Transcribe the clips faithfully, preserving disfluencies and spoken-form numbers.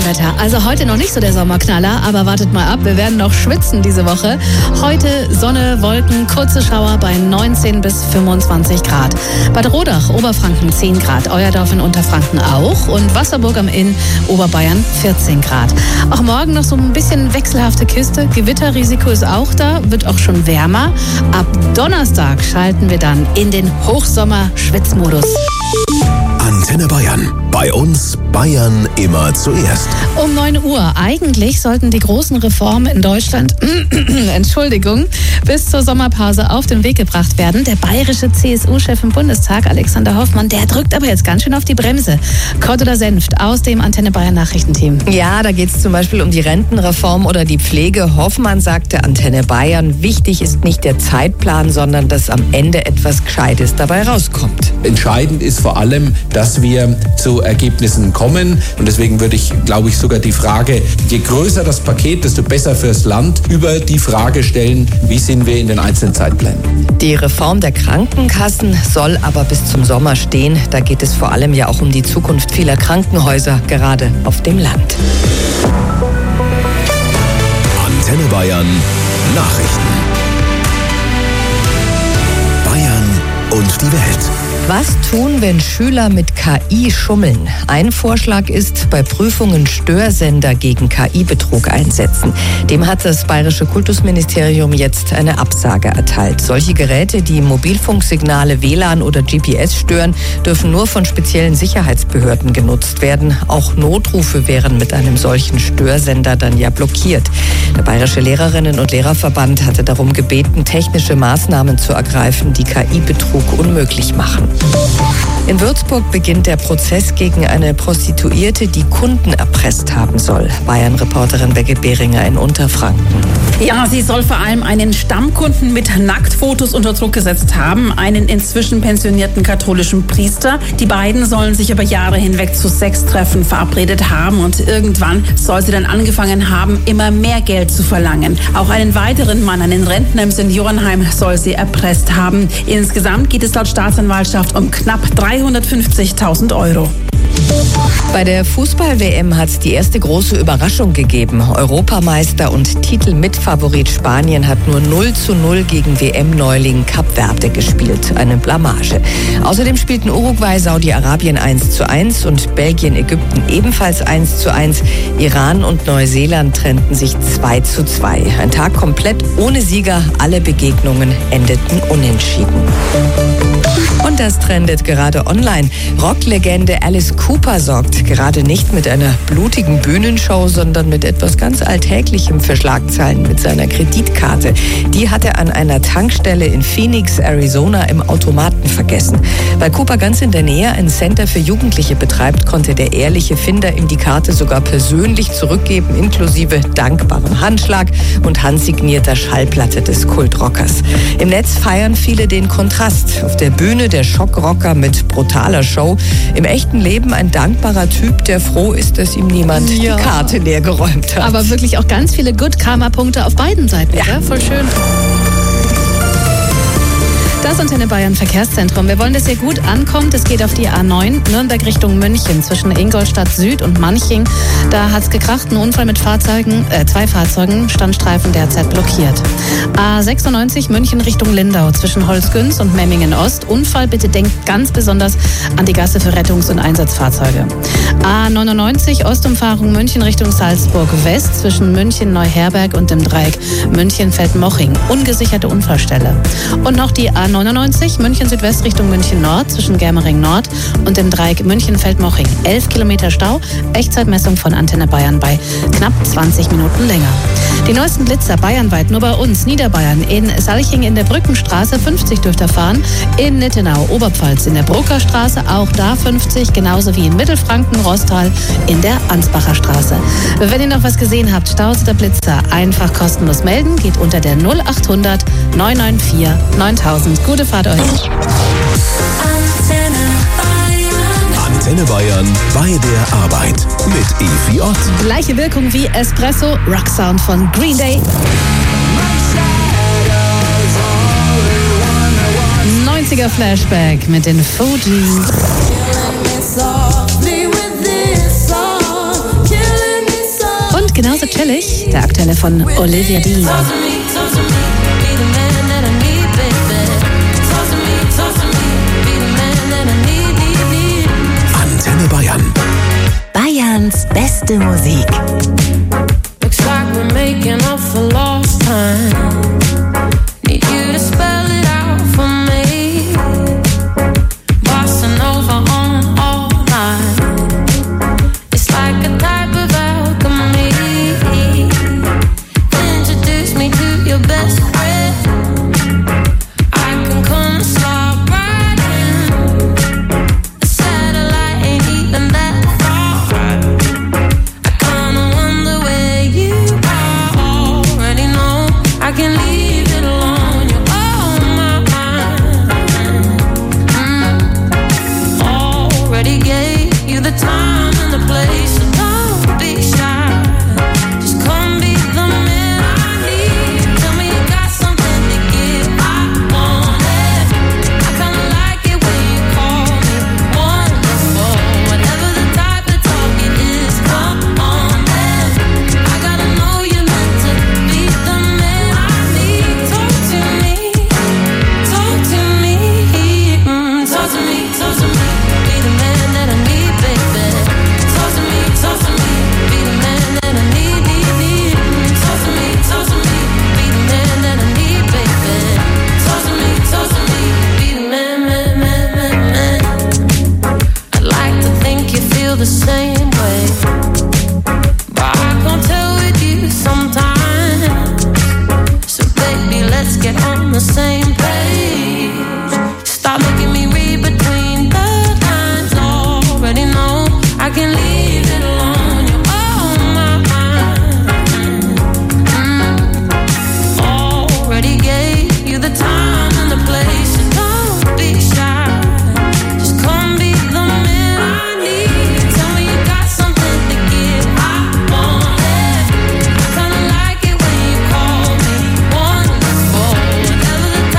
Wetter. Also heute noch nicht so der Sommerknaller, aber wartet mal ab, wir werden noch schwitzen diese Woche. Heute Sonne, Wolken, kurze Schauer bei neunzehn bis fünfundzwanzig Grad. Bad Rodach, Oberfranken zehn Grad, Euerdorf in Unterfranken auch und Wasserburg am Inn, Oberbayern vierzehn Grad. Auch morgen noch so ein bisschen wechselhafte Kiste. Gewitterrisiko ist auch da, wird auch schon wärmer. Ab Donnerstag schalten wir dann in den Hochsommer-Schwitzmodus. Antenne Bayern. Bei uns Bayern immer zuerst. Um neun Uhr. Eigentlich sollten die großen Reformen in Deutschland, Entschuldigung, bis zur Sommerpause auf den Weg gebracht werden. Der bayerische C S U-Chef im Bundestag, Alexander Hoffmann, der drückt aber jetzt ganz schön auf die Bremse. Cordula Senft aus dem Antenne Bayern Nachrichtenteam. Ja, da geht es zum Beispiel um die Rentenreform oder die Pflege. Hoffmann sagte Antenne Bayern, wichtig ist nicht der Zeitplan, sondern dass am Ende etwas Gescheites dabei rauskommt. Entscheidend ist vor allem, dass wir zu Ergebnissen kommen. Und deswegen würde ich, glaube ich, sogar die Frage, je größer das Paket, desto besser fürs Land, über die Frage stellen, wie sind wir in den einzelnen Zeitplänen. Die Reform der Krankenkassen soll aber bis zum Sommer stehen. Da geht es vor allem ja auch um die Zukunft vieler Krankenhäuser, gerade auf dem Land. Antenne Bayern Nachrichten. Bayern und die Welt. Was tun, wenn Schüler mit K I schummeln? Ein Vorschlag ist, bei Prüfungen Störsender gegen K I-Betrug einsetzen. Dem hat das Bayerische Kultusministerium jetzt eine Absage erteilt. Solche Geräte, die Mobilfunksignale, W L A N oder G P S stören, dürfen nur von speziellen Sicherheitsbehörden genutzt werden. Auch Notrufe wären mit einem solchen Störsender dann ja blockiert. Der Bayerische Lehrerinnen- und Lehrerverband hatte darum gebeten, technische Maßnahmen zu ergreifen, die K I-Betrug unmöglich machen. In Würzburg beginnt der Prozess gegen eine Prostituierte, die Kunden erpresst haben soll. Bayern-Reporterin Birgit Behringer in Unterfranken. Ja, sie soll vor allem einen Stammkunden mit Nacktfotos unter Druck gesetzt haben, einen inzwischen pensionierten katholischen Priester. Die beiden sollen sich über Jahre hinweg zu Sextreffen verabredet haben und irgendwann soll sie dann angefangen haben, immer mehr Geld zu verlangen. Auch einen weiteren Mann, einen Rentner im Seniorenheim, soll sie erpresst haben. Insgesamt geht es laut Staatsanwaltschaft um knapp dreihundertfünfzigtausend Euro. Bei der Fußball-W M hat es die erste große Überraschung gegeben. Europameister und Titelmitfavorit Spanien hat nur null zu null gegen W M-Neuling Kap Verde gespielt. Eine Blamage. Außerdem spielten Uruguay, Saudi-Arabien eins zu eins und Belgien, Ägypten ebenfalls eins zu eins. Iran und Neuseeland trennten sich zwei zu zwei. Ein Tag komplett ohne Sieger. Alle Begegnungen endeten unentschieden. Und das trendet gerade online. Rocklegende Alice Cooper sorgt gerade nicht mit einer blutigen Bühnenshow, sondern mit etwas ganz Alltäglichem für Schlagzeilen mit seiner Kreditkarte. Die hat er an einer Tankstelle in Phoenix, Arizona im Automaten vergessen. Weil Cooper ganz in der Nähe ein Center für Jugendliche betreibt, konnte der ehrliche Finder ihm die Karte sogar persönlich zurückgeben, inklusive dankbarem Handschlag und handsignierter Schallplatte des Kultrockers. Im Netz feiern viele den Kontrast. Auf der Bühne der Schockrocker mit brutaler Show. Im echten Leben ein dankbarer Typ, der froh ist, dass ihm niemand ja. die Karte leer geräumt hat. Aber wirklich auch ganz viele Good-Karma-Punkte auf beiden Seiten. Ja. Ja, voll schön. Das Antenne Bayern Verkehrszentrum. Wir wollen, dass ihr gut ankommt. Es geht auf die A neun, Nürnberg Richtung München, zwischen Ingolstadt Süd und Manching. Da hat es gekracht, ein Unfall mit Fahrzeugen, äh, zwei Fahrzeugen, Standstreifen derzeit blockiert. A sechsundneunzig, München Richtung Lindau, zwischen Holzgünz und Memmingen Ost. Unfall, bitte denkt ganz besonders an die Gasse für Rettungs- und Einsatzfahrzeuge. A neunundneunzig, Ostumfahrung München Richtung Salzburg West, zwischen München Neuherberg und dem Dreieck München-Feldmoching. Ungesicherte Unfallstelle. Und noch die A neunundneunzig, München Südwest Richtung München Nord, zwischen Germering Nord und dem Dreieck München-Feldmoching. elf Kilometer Stau, Echtzeitmessung von Antenne Bayern bei knapp zwanzig Minuten länger. Die neuesten Blitzer bayernweit, nur bei uns, Niederbayern. In Salching in der Brückenstraße fünfzig dürft ihr fahren. In Nittenau, Oberpfalz in der Bruckerstraße, auch da fünfzig, genauso wie in Mittelfranken, Rostal in der Ansbacher Straße. Wenn ihr noch was gesehen habt, Staus oder Blitzer, einfach kostenlos melden, geht unter der null achthundert neun neun vier neuntausend. Gute Fahrt euch. Antenne Bayern bei der Arbeit mit Evi Ott. Gleiche Wirkung wie Espresso, Rocksound von Green Day. neunziger Flashback mit den Fugees. chillig, der aktuelle von Olivia Dean. Antenne Bayern. Bayerns beste Musik. Looks like we're making up for lost time. Need you to spell it out for me. Bossa Nova on all night. It's like a type of alchemy. Introduce me to your best friend. I can come and slide right in. A satellite ain't even that far. I kinda wonder where you are. Already know I can leave it alone. You're on my mind. Mm. Already gave you the time and the place, so don't be shy. Just come be the man I need. Tell me you got something to give. I want it. I kinda like it when you call me wonderful. Whatever the type of talk it is, come on then. I gotta know you're meant to be the man I need. Talk to me, talk to me, mm, talk to me, talk to me. Be the man that I need, baby. Talk to me, talk to me. Be the man that I need, need, need. Talk to me, talk to me. Be the man that I need, baby. Talk to me, talk to me. Be the man, man, man, man, man. I'd like to think you feel the same way, but I can't tell with you sometimes. So baby, let's get on the same page. Stop making me read between the lines. Already know I can leave it alone. You're on my mind. Mm. Already gave you the time and the place, so don't be shy. Just come be the man I need. Tell me you got something to give. I want it. I kinda like it when you call me wonderful. Whatever the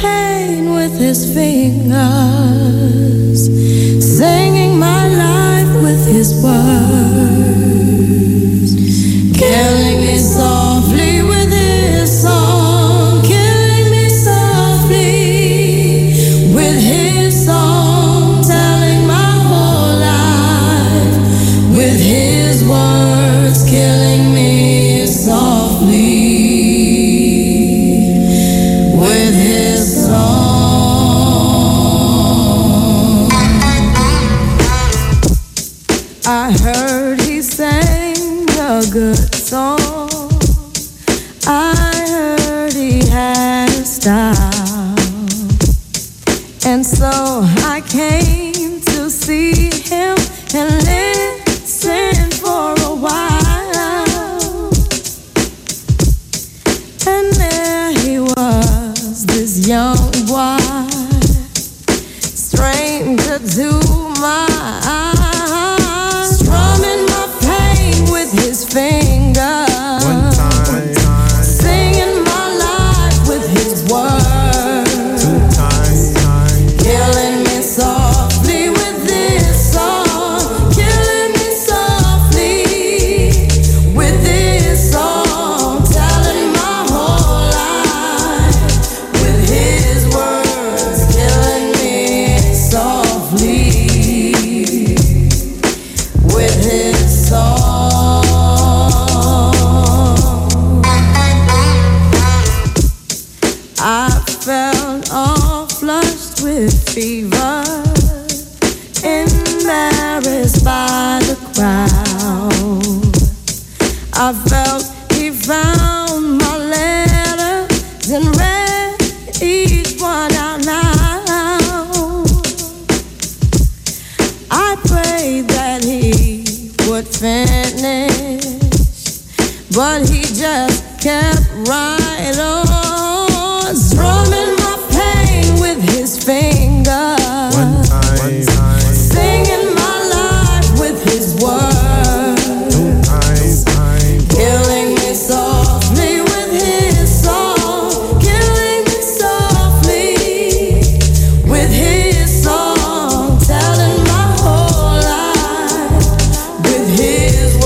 pain with his fingers, singing my life with his words, killing me softly with his song, killing me softly with his song, telling my whole life with his words, killing me softly with his song. I heard he sang a good song, I heard he had a style, and so I came to see him and listen for a while. And there he was, this young boy, stranger to my eyes, strumming my pain with his fingers, one time, singing my life with his words, two times, killing me softly with this song, killing me softly with this song, telling my whole life with his words, killing me softly with his song. I felt all flushed with fever, embarrassed by the crowd. I felt he found my letters and read each one out loud. I prayed that he would finish, but he just kept right on, strumming my pain with his fingers, one time, singing my life with his words, two times, killing me softly with his song, killing me softly with his song, telling my whole life with his words.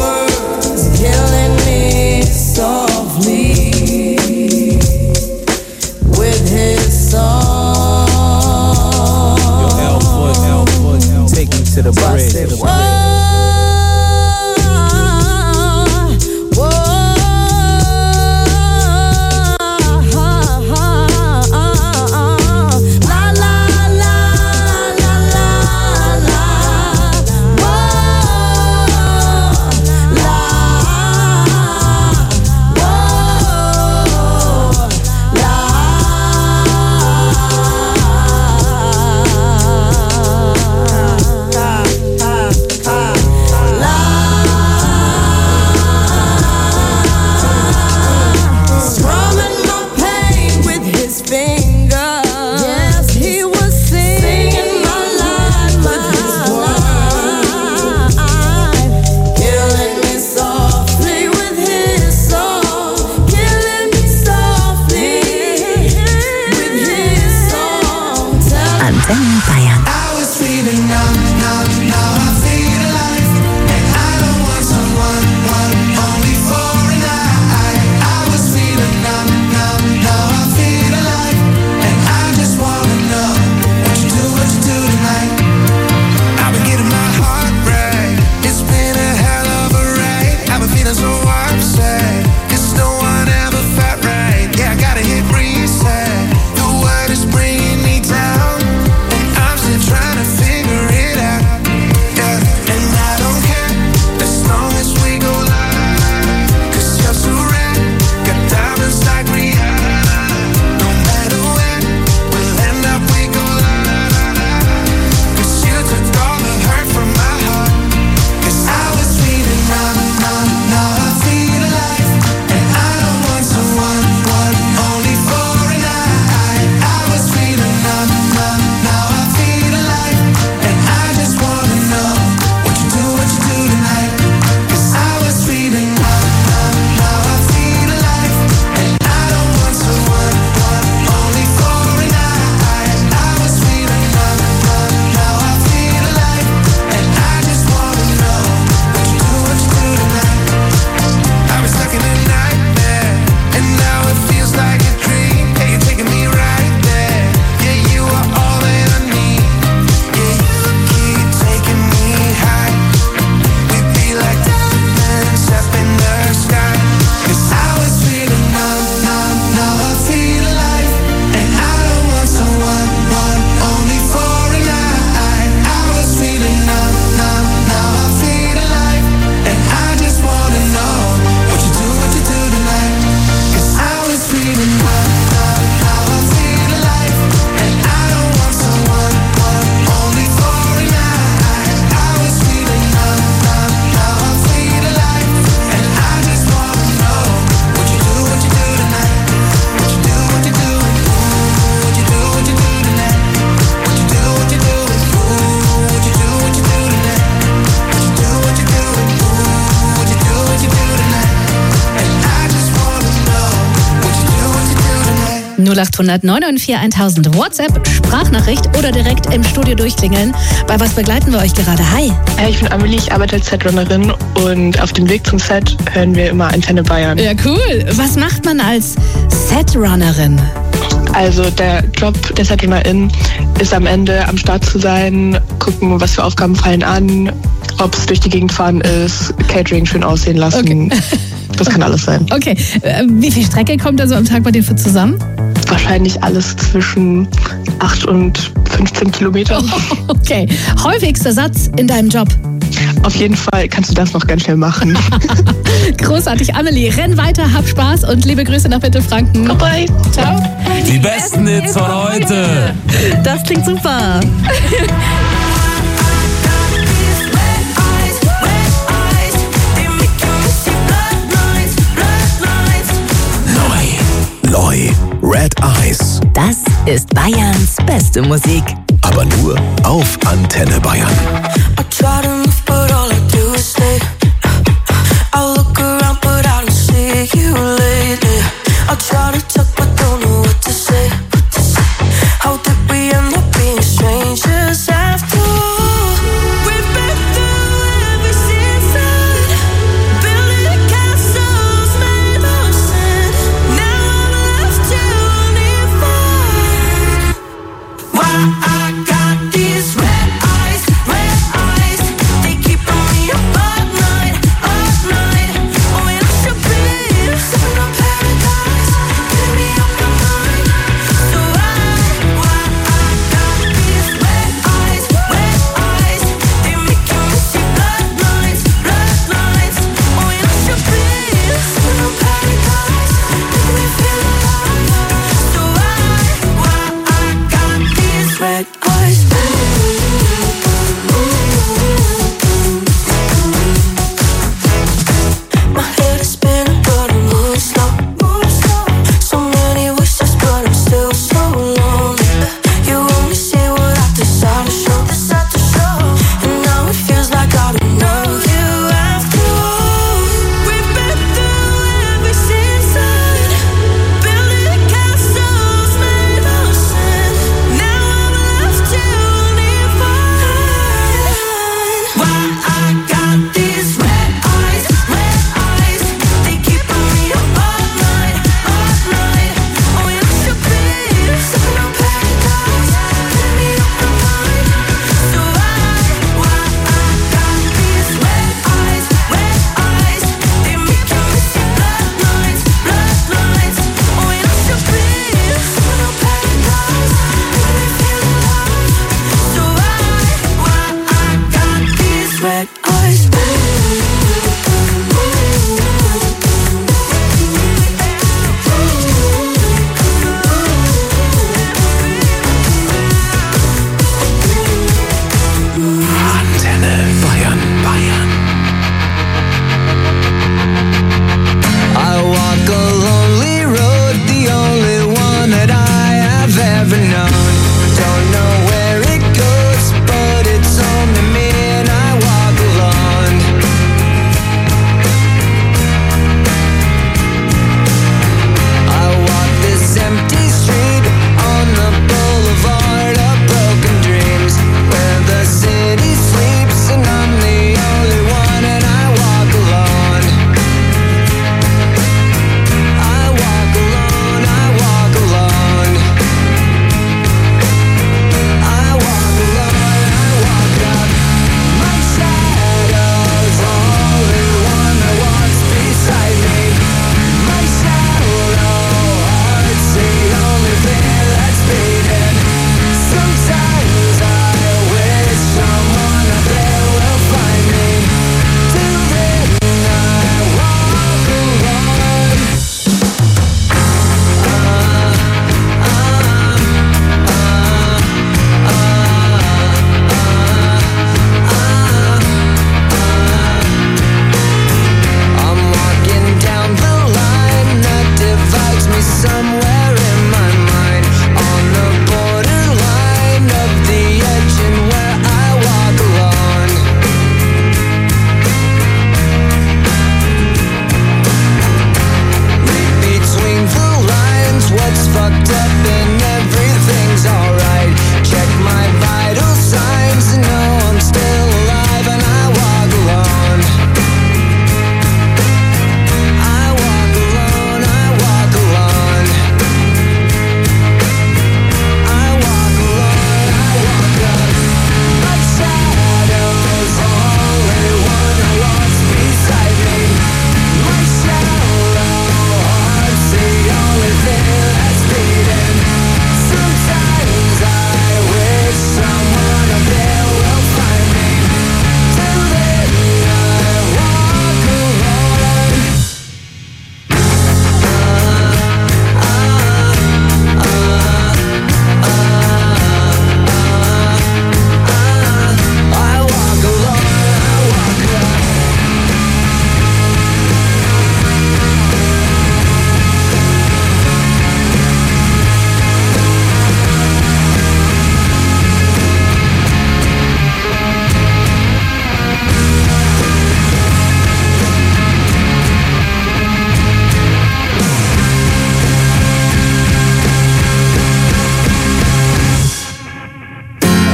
null acht hundert neun neun vier tausend WhatsApp, Sprachnachricht oder direkt im Studio durchklingeln. Bei was begleiten wir euch gerade? Hi. Hey, ich bin Amelie, ich arbeite als Setrunnerin und auf dem Weg zum Set hören wir immer Antenne Bayern. Ja, cool. Was macht man als Setrunnerin? Also der Job der Setrunnerin ist am Ende am Start zu sein, gucken, was für Aufgaben fallen an, ob es durch die Gegend fahren ist, Catering schön aussehen lassen. Okay. Das kann alles sein. Okay. Wie viel Strecke kommt da so am Tag bei dir für zusammen? Wahrscheinlich alles zwischen acht und fünfzehn Kilometer. Okay. Häufigster Satz in deinem Job? Auf jeden Fall kannst du das noch ganz schnell machen. Großartig, Amelie. Renn weiter, hab Spaß und liebe Grüße nach Mittelfranken. Bye. Ciao. Die besten Hits von heute. Das klingt super. Neu. Red Eyes. Das ist Bayerns beste Musik. Aber nur auf Antenne Bayern. I try to move, but all I do is stay. I look around, but I don't see you lately. I try to talk, but don't know what to say. How did we end up being strangers after all? We've been through every season, building castles made of sand. Now I'm left to only find why I got these red eyes, red eyes. They keep me up all night, all night. Oh, and I should be sipping on paradise, getting me up my mind. So why, why I got these red eyes, red eyes. They making me see blood lines, blood lines. Oh, and I should be sipping on paradise, making me feel alive. So why, why I got these red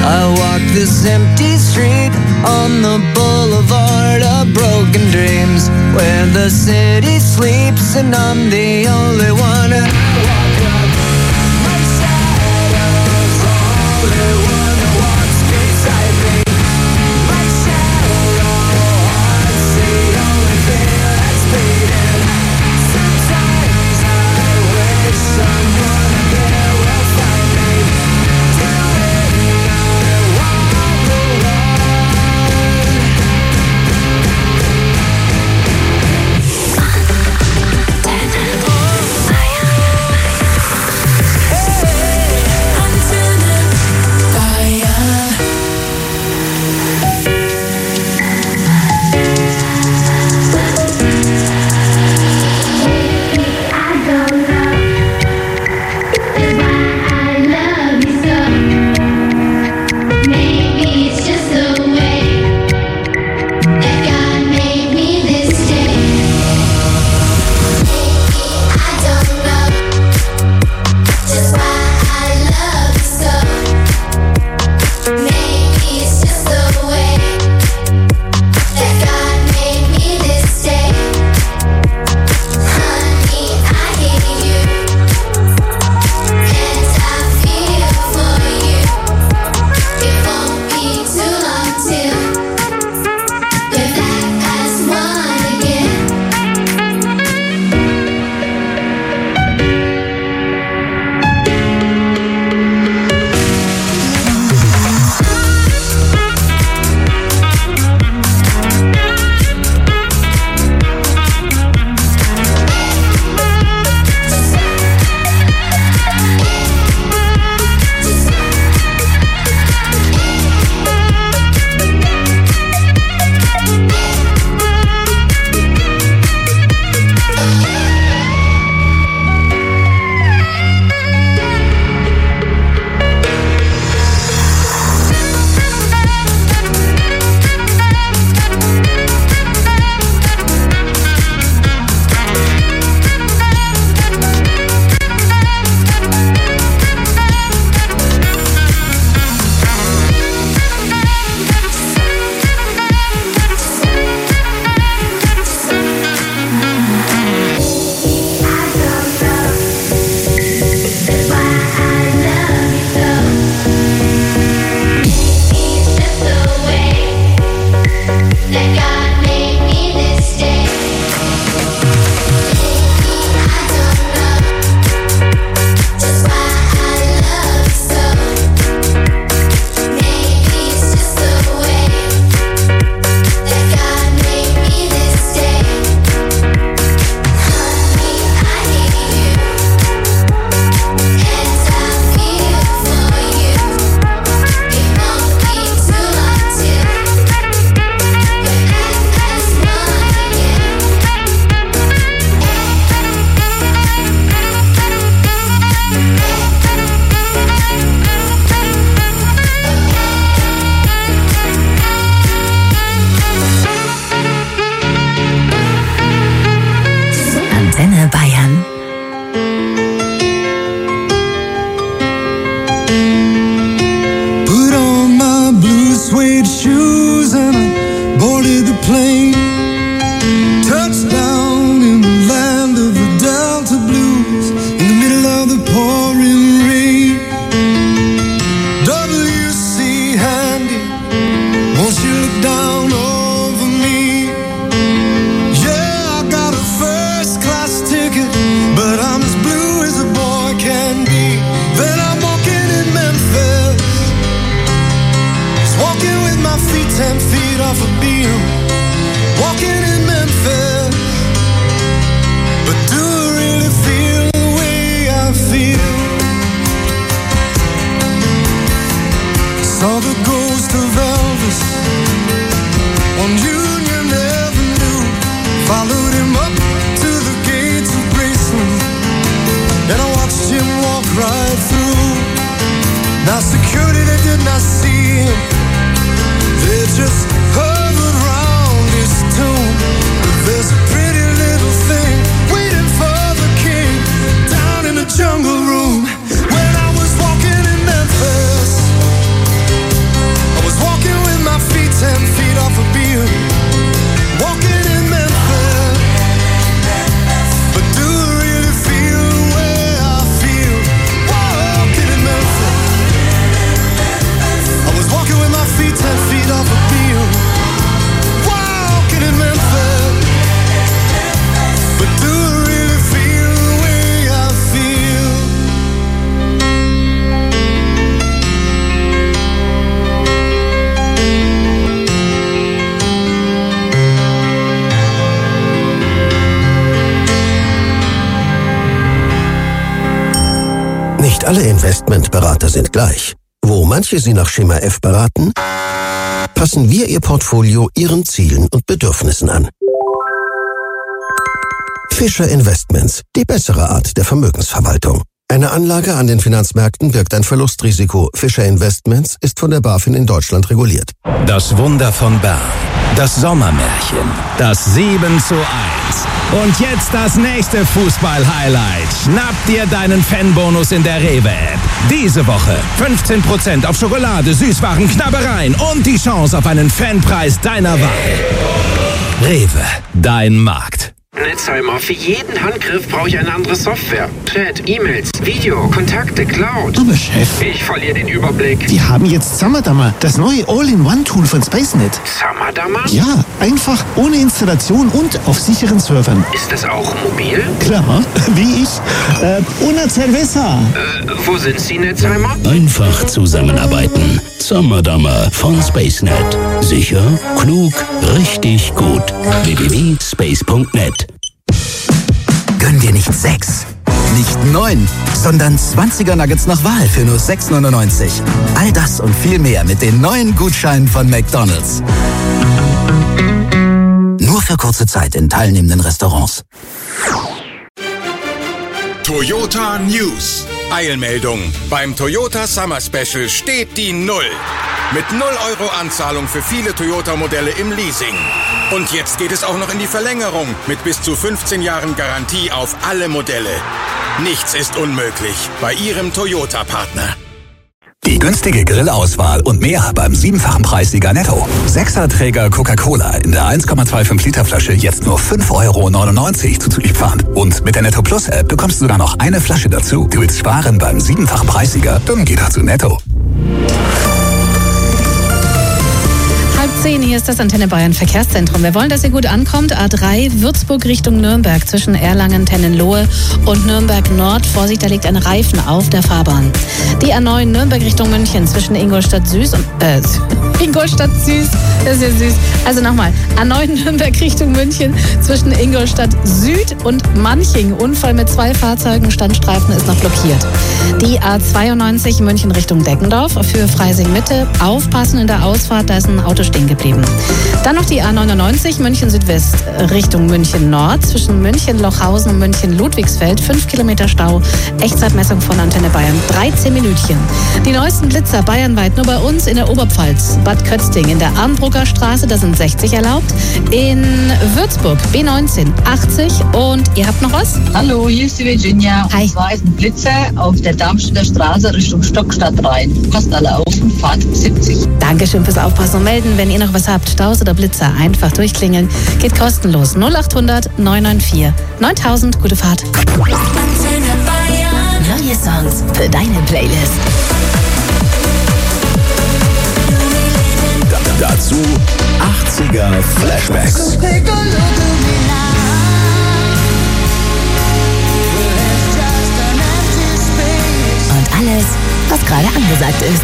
I walk this empty street on the boulevard of broken dreams, where the city sleeps and I'm the only one. And I walk up, my shadow's the only one that walks beside me. My shadow haunts the only thing that's beating. Sometimes I wish someone there will find me. Jungle room when I was walking in Memphis. Nicht alle Investmentberater sind gleich. Wo manche Sie nach Schema F beraten, passen wir Ihr Portfolio Ihren Zielen und Bedürfnissen an. Fischer Investments, die bessere Art der Vermögensverwaltung. Eine Anlage an den Finanzmärkten birgt ein Verlustrisiko. Fischer Investments ist von der BaFin in Deutschland reguliert. Das Wunder von Bern. Das Sommermärchen. Das sieben zu eins. Und jetzt das nächste Fußball-Highlight. Schnapp dir deinen Fanbonus in der Rewe-App. Diese Woche fünfzehn Prozent auf Schokolade, Süßwaren, Knabbereien und die Chance auf einen Fanpreis deiner Wahl. Rewe, dein Markt. Netzheimer, für jeden Handgriff brauche ich eine andere Software. Chat, E-Mails, Video, Kontakte, Cloud. Aber Chef, ich verliere den Überblick. Wir haben jetzt Summerdammer, das neue All-in-One-Tool von SpaceNet. Summerdammer? Ja, einfach, ohne Installation und auf sicheren Servern. Ist das auch mobil? Klar, wie ich. Äh, una cerveza. Äh, wo sind Sie, Netzheimer? Einfach zusammenarbeiten. Summerdammer von SpaceNet. Sicher, klug, richtig gut. w w w punkt space punkt net. Gönn dir nicht sechs, nicht neun, sondern zwanziger Nuggets nach Wahl für nur sechs neunundneunzig. All das und viel mehr mit den neuen Gutscheinen von McDonald's. Nur für kurze Zeit in teilnehmenden Restaurants. Toyota News. Eilmeldung. Beim Toyota Summer Special steht die Null. Mit null Euro Anzahlung für viele Toyota-Modelle im Leasing. Und jetzt geht es auch noch in die Verlängerung mit bis zu fünfzehn Jahren Garantie auf alle Modelle. Nichts ist unmöglich bei Ihrem Toyota-Partner. Die günstige Grillauswahl und mehr beim siebenfachen Preissieger Netto. Sechserträger Coca-Cola in der eins Komma fünfundzwanzig Liter Flasche jetzt nur fünf Euro neunundneunzig zuzüglich Pfand. Und mit der Netto Plus App bekommst du sogar noch eine Flasche dazu. Du willst sparen beim siebenfachen Preissieger? Dann geh doch zu Netto. zehn, hier ist das Antenne Bayern Verkehrszentrum. Wir wollen, dass ihr gut ankommt. A drei, Würzburg Richtung Nürnberg zwischen Erlangen, Tennenlohe und Nürnberg Nord. Vorsicht, da liegt ein Reifen auf der Fahrbahn. Die A neun, Nürnberg Richtung München zwischen Ingolstadt Süß und, äh, Ingolstadt Süß, das ist ja süß. Also nochmal, A neun, Nürnberg Richtung München zwischen Ingolstadt Süd und Manching. Unfall mit zwei Fahrzeugen, Standstreifen ist noch blockiert. Die A zweiundneunzig, München Richtung Deckendorf für Freising Mitte. Aufpassen in der Ausfahrt, da ist ein Auto stehen geblieben. Dann noch die A neunundneunzig, München Südwest Richtung München Nord zwischen München Lochhausen und München Ludwigsfeld. fünf Kilometer Stau. Echtzeitmessung von Antenne Bayern. dreizehn Minütchen. Die neuesten Blitzer bayernweit nur bei uns in der Oberpfalz. Bad Kötzting in der Armbrucker Straße, da sind sechzig erlaubt. In Würzburg B neunzehn achtzig und ihr habt noch was? Hallo, hier ist die Virginia. Hi. Und zwar ist ein Blitzer auf der Darmstädter Straße Richtung Stockstadt rein. Passt alle auf und fahrt siebzig. Dankeschön fürs Aufpassen und Melden. Wenn ihr noch was habt, Staus oder Blitzer, einfach durchklingeln. Geht kostenlos. null acht hundert neun neun vier neuntausend. Gute Fahrt. Neue Songs für deine Playlist. Dazu achtziger Flashbacks. Und alles, was gerade angesagt ist.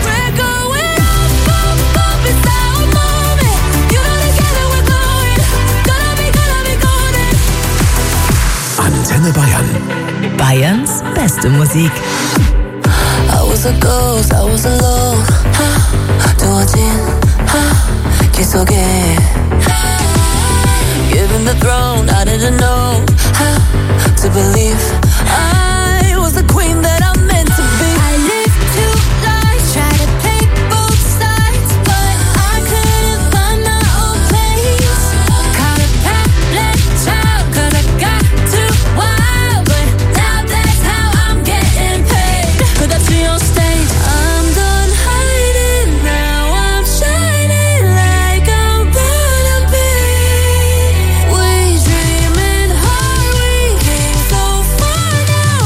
Antenne Bayern. Bayerns beste Musik. I was a ghost, I was alone. 두어진 길 속에 Given the throne, I didn't know how to believe I was the queen that I'm meant to be. I lived two lives, tried to play both sides, but I couldn't find my own place. Caught a path-led child, cause I got too wild, but now that's how I'm getting paid. Could I see on stage? I'm done hiding, now I'm shining like I'm born to be. We dreaming hard, we came so far now.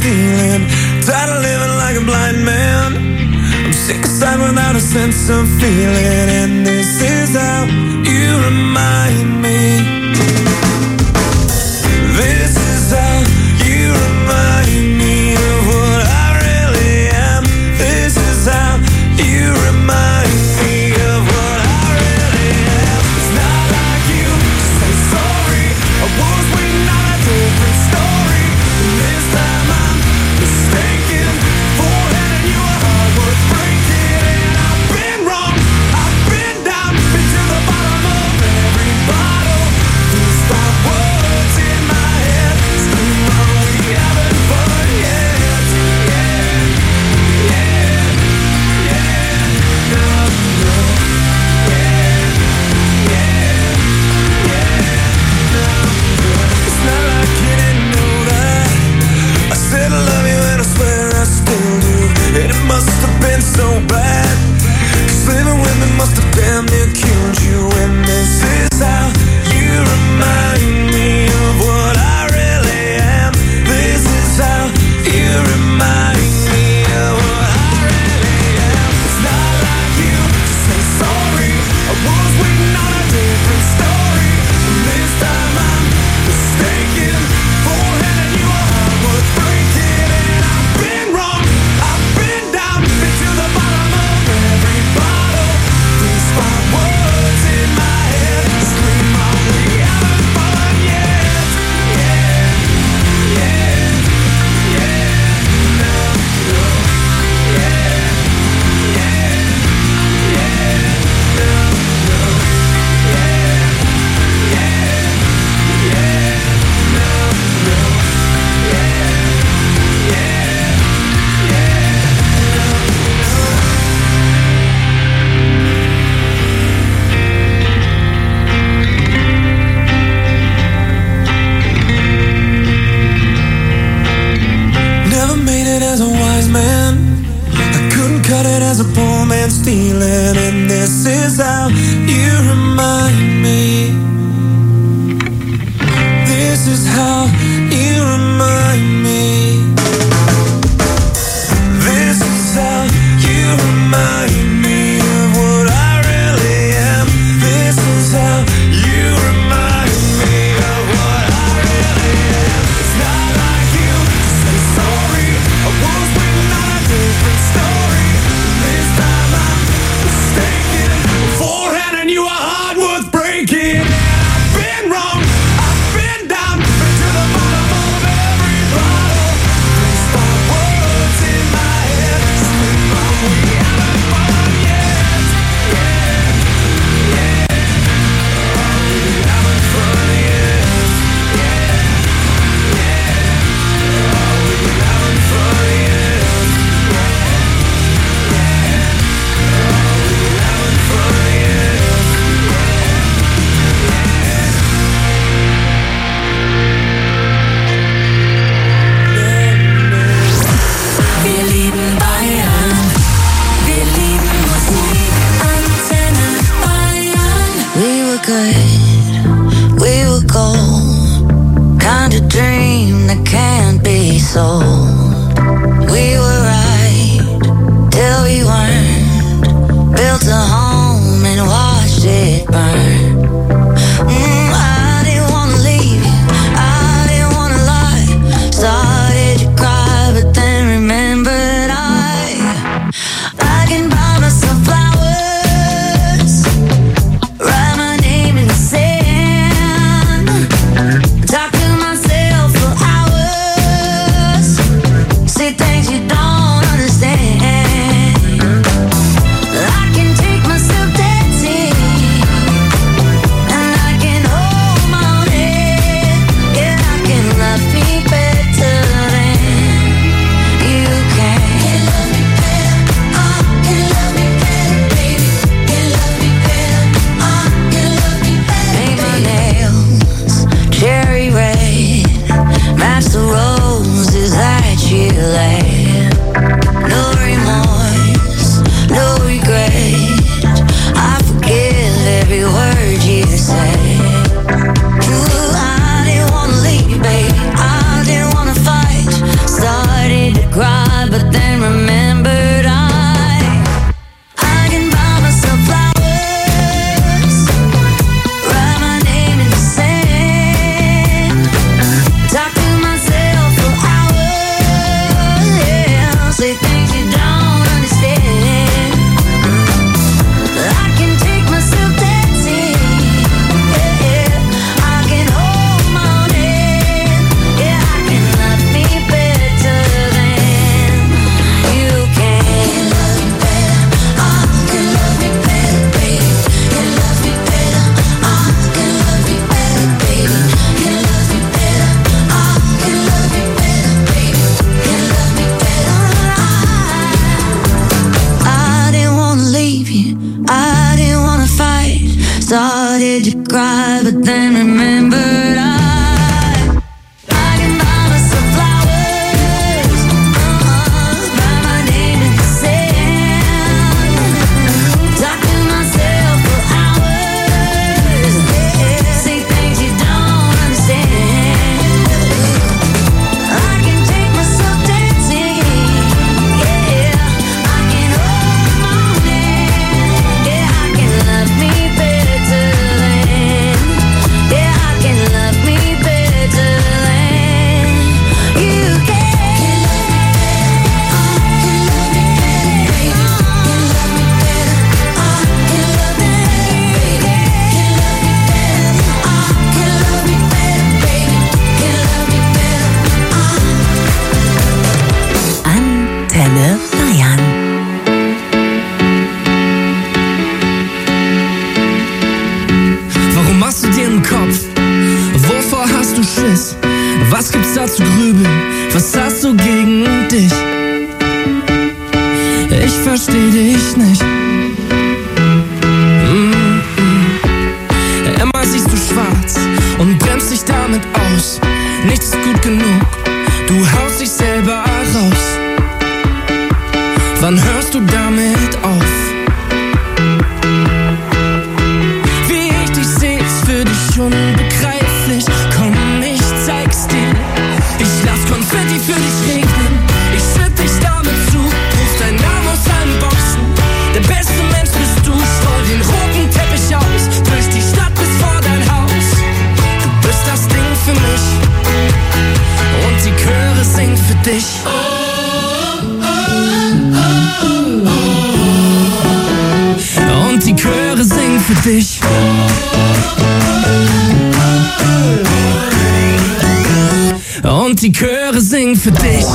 stealing. Tired of living like a blind man. I'm sick aside without a sense of feeling. And this is how you remind me. This is how you remind me of what I really am. This is how you remind me of what I really am. It's not like you to say sorry. I was waiting on a different story. And this time I'm mistaken for handing you a heart worth breaking. And I've been wrong, I've been down, been to the bottom of every bottle. These five words in my head scream, are we having fun yet? Yeah, yeah, yeah, no, no, yeah, yeah, yeah, no, no. It's not like you didn't know that I said I love you and I swear I still do. And it must have been so bad, 'cause living with me must have damn near killed you. And this is how you remind me of what I really am. This is how you remind me of what I really am. It's not like you to say sorry. I was waiting on a different story. And this time I'm mistaken for handing you a heart worth breaking. And I've been wrong, I've been down, been to the bottom of every bottle. These five words in my head scream, are we having fun yet? Yeah, yeah, yeah, no, no, yeah, yeah, yeah, no, no, yeah, yeah, yeah, no, no, yeah, Never made it as a wise man. I couldn't cut it as a poor man stealing. And this is how you remind me. This is how you remind me. This is how you remind me of what I really am. This is how you remind me of what I really am. It's not like you to say sorry. I was waiting on a different story. This time I'm mistaken for handing you a heart worth breaking. And I've been wrong, I've been down, been to the bottom of every bottle. These five words in my head scream, are we having fun yet? Yeah, yeah, are we having fun yet? Yeah, yeah, are we having fun yet? Yeah, yeah, are we having fun yet? Wir lieben Bayern, wir lieben Musik, Antenne Bayern. We were good, we were gold. Kind of dream that can't be sold. We were right till we weren't. Built a home and watched it burn. Mm, I didn't wanna leave you, I didn't wanna lie. Started to cry, but then remembered I I can buy myself flowers, write my name in the sand, talk to myself for hours, say things you don't understand. I can take myself dancing, and I can hold my own head. Yeah, I can love me better than you can. Can love me better, uh, can love me better, baby. Can love me better, uh, can love me better. Paint my nails cherry red, match the roses that you laid. No remorse, no regret. I forgive every word you said. Ooh, I didn't wanna leave you, baby. I didn't wanna fight. Started then remembered I I can buy myself flowers, uh-huh, write my name in the sand, talk to myself for hours, yeah, say things you don't understand. I can take myself dancing, yeah, I can hold my own hand, yeah, I can love me better than, yeah, I can love me better than you can. Antenne Bayern. Warum machst du dir einen Kopf? Wovor hast du Schiss? Was gibt's da zu grübeln? Was hast du gegen dich? Ich versteh dich nicht. Mm-mm. Immer siehst du schwarz und bremst dich damit aus. Nichts ist gut genug, du haust dich selber raus. Wann hörst du damit auf? Wie ich dich seh, ist für dich unbegreiflich. Komm, ich zeig's dir. Ich lass Konfetti für dich regnen. Ich schütt dich damit zu. Ruf deinen Namen aus allen Boxen. Der beste Mensch bist du. Roll den roten Teppich aus. Durch die Stadt bis vor dein Haus. Du bist das Ding für mich. Und die Chöre singen für dich. Und die Chöre singen für dich. Und die Chöre singen für dich.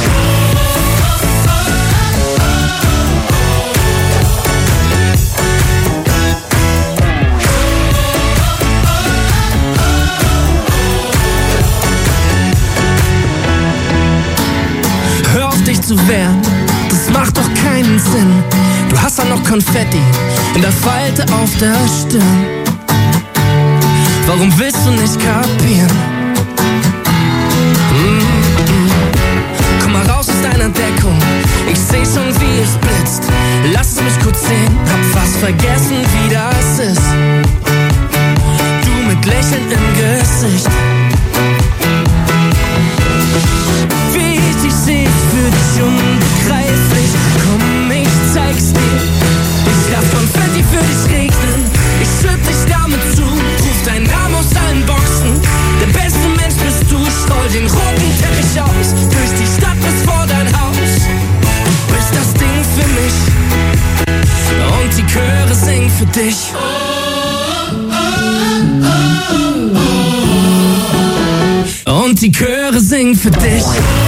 Hör auf dich zu wehren, das macht doch keinen Sinn. Du hast da noch Konfetti in der Falte auf der Stirn. Warum willst du nicht kapieren? Mm-mm. Komm mal raus aus deiner Deckung, ich seh schon wie es blitzt. Lass es mich kurz sehen, hab fast vergessen wie das ist. Du mit Lächeln im Gesicht. Wie ich dich seh, ist für dich unbegreiflich. Komm, ich zeig's dir. Ich lass Konfetti für dich regnen. Ich schütt dich damit zu. Ruf deinen Namen aus allen Boxen. Der beste Mensch bist du. Roll den roten Teppich aus. Durch die Stadt bis vor dein Haus. Du bist das Ding für mich. Und die Chöre singen für dich. Und die Chöre singen für dich.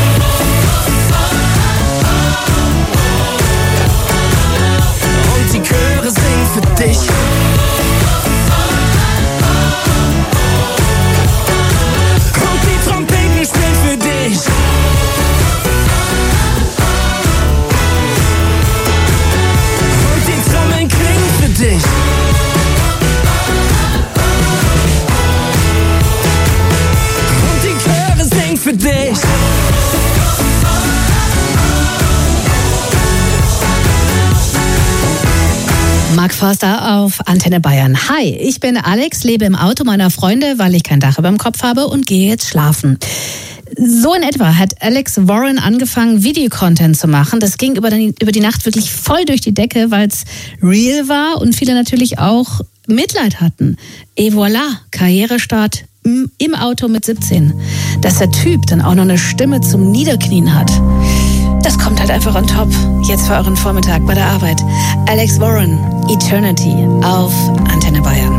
Und die Chöre singen für dich. Und die Trompeten spielen für dich. Und die Trommeln klingen für dich. Und die Chöre singen für dich. Mark Forster auf Antenne Bayern. Hi, ich bin Alex, lebe im Auto meiner Freunde, weil ich kein Dach über dem Kopf habe und gehe jetzt schlafen. So in etwa hat Alex Warren angefangen, Videocontent zu machen. Das ging über die, über die Nacht wirklich voll durch die Decke, weil es real war und viele natürlich auch Mitleid hatten. Et voilà, Karrierestart im Auto mit siebzehn. Dass der Typ dann auch noch eine Stimme zum Niederknien hat. Das kommt halt einfach on top. Jetzt für euren Vormittag bei der Arbeit. Alex Warren, Eternity auf Antenne Bayern.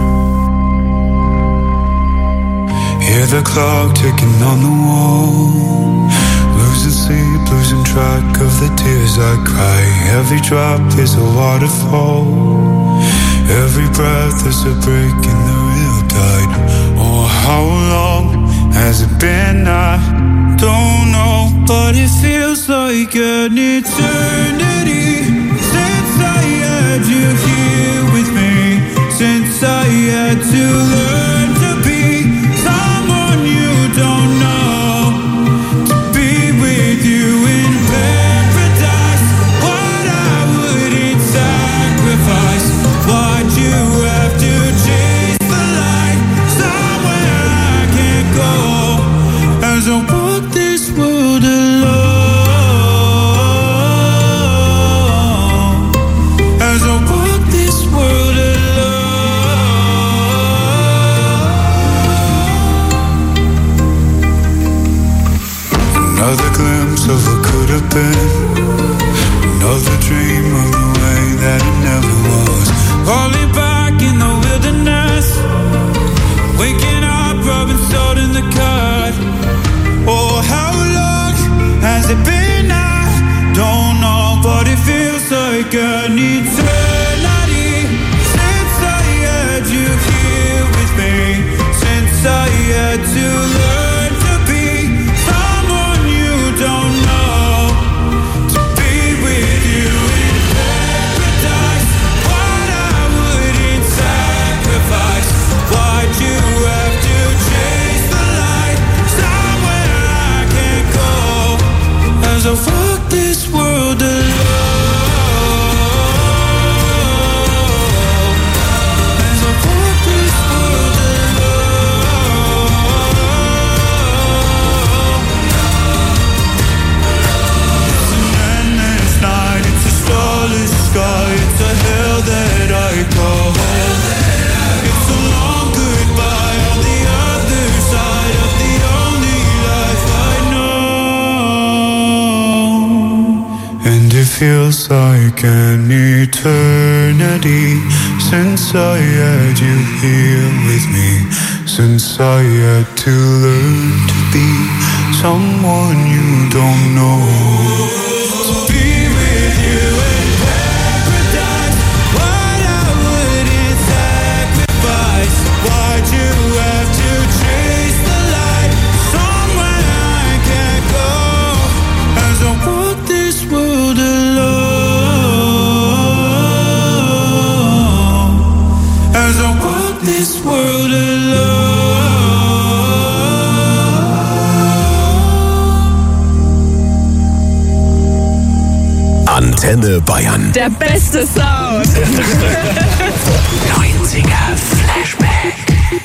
Hear the clock ticking on the wall. Losing sleep, losing track of the tears I cry. Every drop is a waterfall. Every breath is a break in the real tide. Oh, how long has it been? I don't know, but it feels like an eternity since I had you here with me. Since I had to learn to be Another dream of the way that it never was. Falling back in the wilderness, waking up, rubbing salt in the cut. Oh, how long has it been? I don't know, but it feels like an eternity since I had you here with me, since I had to learn to be someone you don't know, to be with you in paradise. What I wouldn't sacrifice, why'd you have to chase the light somewhere I can't go, as I walk this world alone. Sky, it's a hell that I call home. It's a long goodbye on the other side of the only life I know. And it feels like an eternity since I had you here with me, since I had to learn to be someone you don't know. Why'd you have to chase the light somewhere I can't go, as I walk this world alone, as I walk this world alone. Antenne Bayern. Der beste Sound. neunziger Flashback.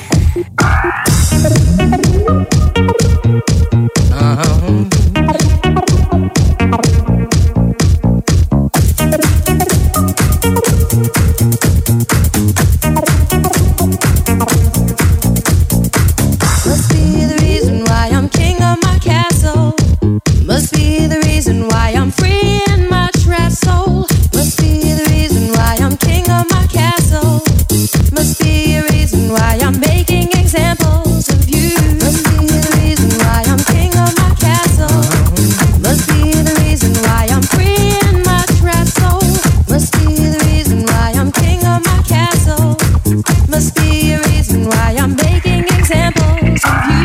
Must be the reason why I'm king of my castle. Must be the reason why I'm free in my trapped soul. Must be the reason why I'm king of my castle. Must be a reason why I'm making examples of you. Must be the reason why I'm king of my castle. Must be the reason why I'm free in my trapped soul. Must be the reason why I'm king of my castle. Must be a reason why I'm making examples of you.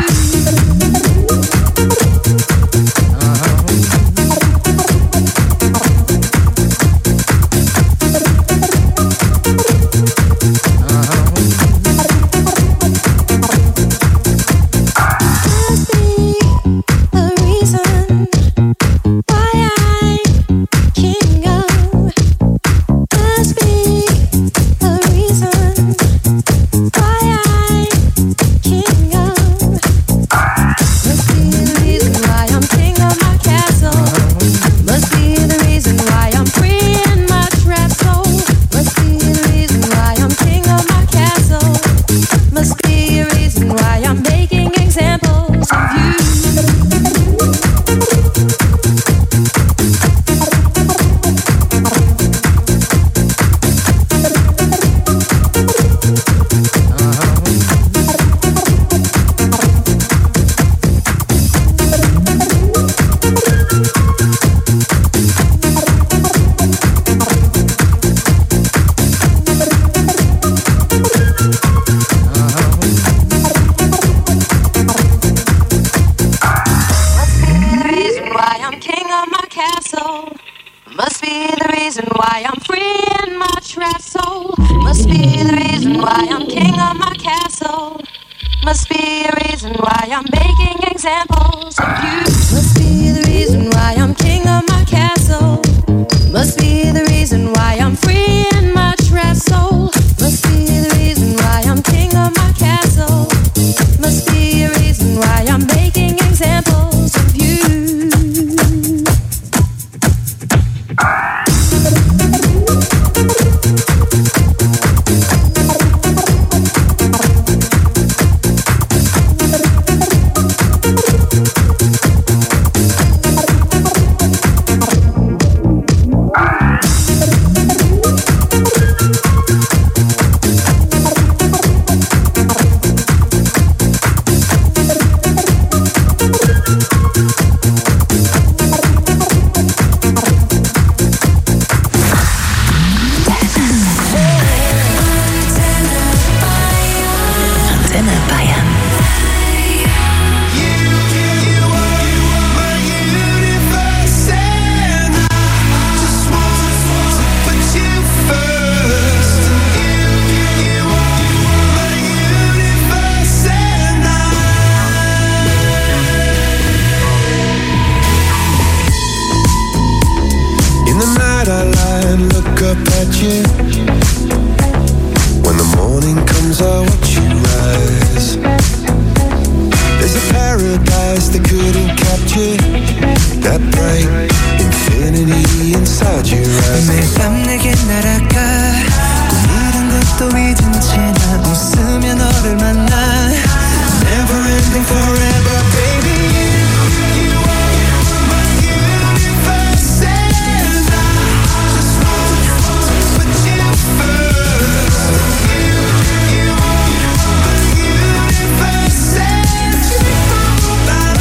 up at you. When the morning comes, I watch you rise. There's a paradise they couldn't capture. That bright infinity inside your eyes. 매일 밤 내게 날아가 꿈이란 것도 잊은 채 난 웃으며 너를 만나. Never ending forever, baby. You, you are my universe, and I just want to put you first. You, you are my universe, and you are my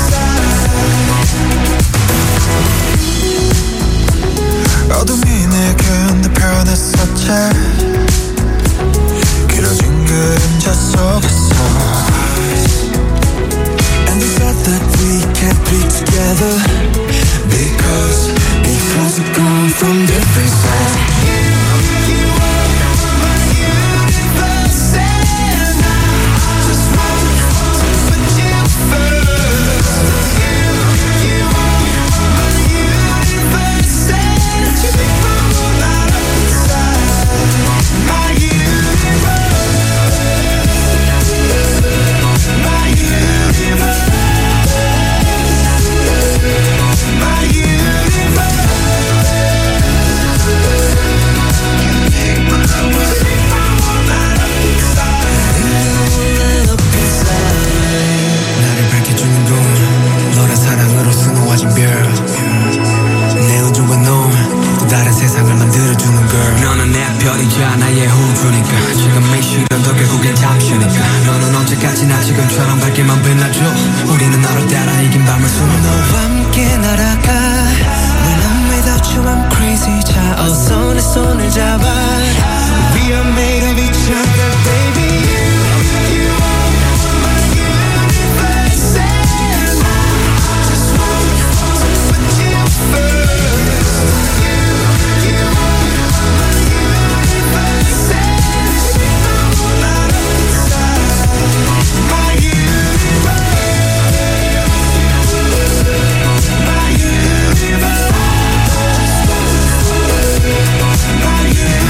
inside. 어둠이 내겐 내 변했었지. 길어진 그림자 속에서 And we thought that we can't be together Because, because we've come from different sides. You, you are my universe, and I just want to put you first. You, you are my universe, and you become all out of inside. My universe. 나를 밝혀주는 건 너란 사랑으로 수놓아진 별. 내 우주와 넌 또 다른 세상을 만들어주는 girl. 너는 내 별이자 나의 호주니까 지금의 시련도 결국엔 잠시니까 너는 언제까지나 지금처럼 밝게만 빛나줘. 우리는 너를 따라 이긴 밤을 수놓아 너와 함께 날아가. When I'm without you I'm crazy. 자 어서 내 손을 잡아. We are made of each other, baby. You, you are my universe, and I just want to put you first. You, you are my universe, and you become all out of inside. My universe, my universe, my universe.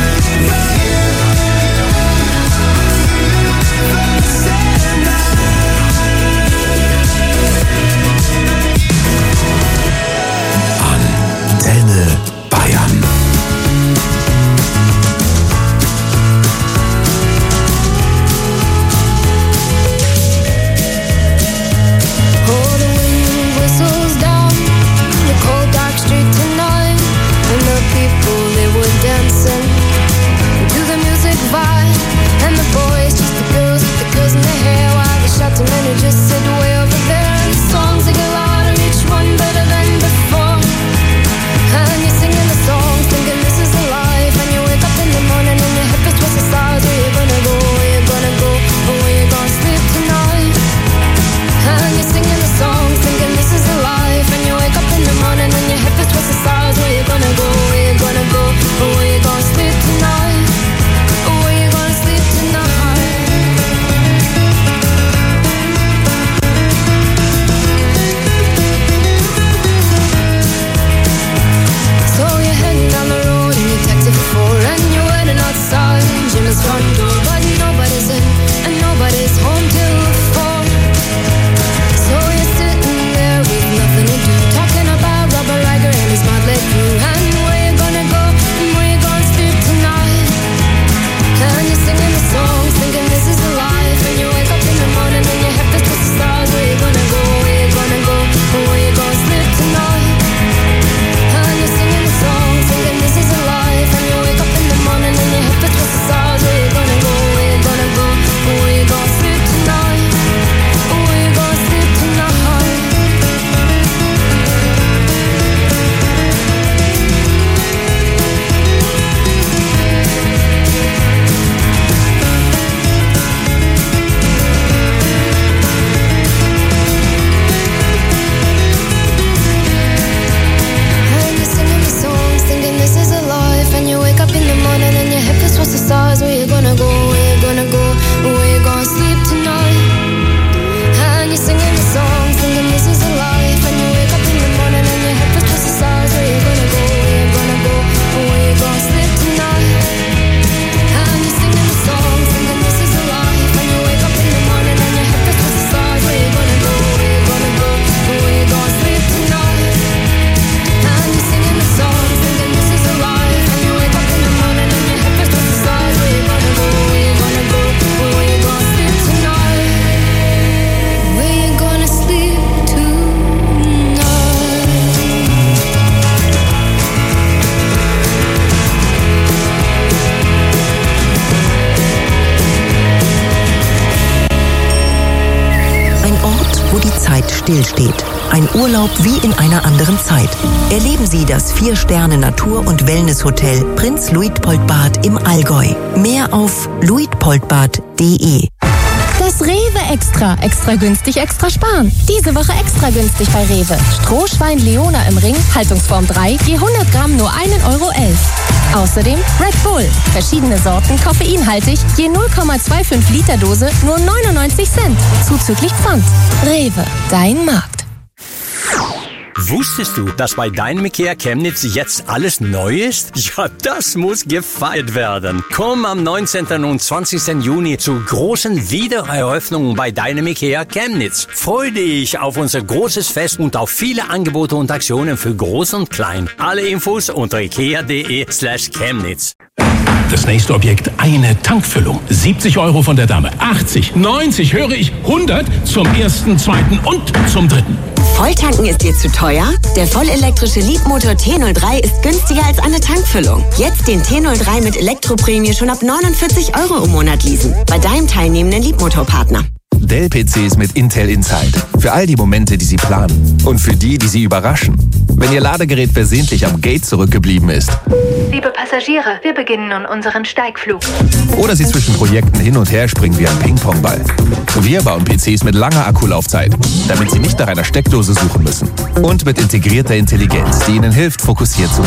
stillsteht. Ein Urlaub wie in einer anderen Zeit. Erleben Sie das Vier-Sterne-Natur- und Wellness-Hotel Prinz Luitpoldbad im Allgäu. Mehr auf luitpoldbad punkt de. Das Rewe Extra. Extra günstig, extra sparen. Diese Woche extra günstig bei Rewe. Strohschwein Leona im Ring, Haltungsform drei, je hundert Gramm nur ein Euro elf. Außerdem Red Bull. Verschiedene Sorten, koffeinhaltig, je null Komma fünfundzwanzig Liter Dose, nur neunundneunzig Cent. Zuzüglich Pfand. Rewe, dein Markt. Wusstest du, dass bei deinem IKEA Chemnitz jetzt alles neu ist? Ja, das muss gefeiert werden. Komm am neunzehnten und zwanzigsten Juni zu großen Wiedereröffnungen bei deinem IKEA Chemnitz. Freu dich auf unser großes Fest und auf viele Angebote und Aktionen für Groß und Klein. Alle Infos unter ikea.de slash Chemnitz. Das nächste Objekt, eine Tankfüllung. siebzig Euro von der Dame, achtzig, neunzig, höre ich, hundert zum ersten, zweiten und zum dritten. Volltanken ist dir zu teuer? Der vollelektrische Leapmotor T null drei ist günstiger als eine Tankfüllung. Jetzt den T null drei mit Elektroprämie schon ab neunundvierzig Euro im Monat leasen. Bei deinem teilnehmenden Leapmotor-Partner. Dell-P Cs mit Intel Inside. Für all die Momente, die Sie planen. Und für die, die Sie überraschen. Wenn Ihr Ladegerät versehentlich am Gate zurückgeblieben ist. Liebe Passagiere, wir beginnen nun unseren Steigflug. Oder Sie zwischen Projekten hin und her springen wie ein Ping-Pong-Ball. Wir bauen P Cs mit langer Akkulaufzeit, damit Sie nicht nach einer Steckdose suchen müssen. Und mit integrierter Intelligenz, die Ihnen hilft, fokussiert zu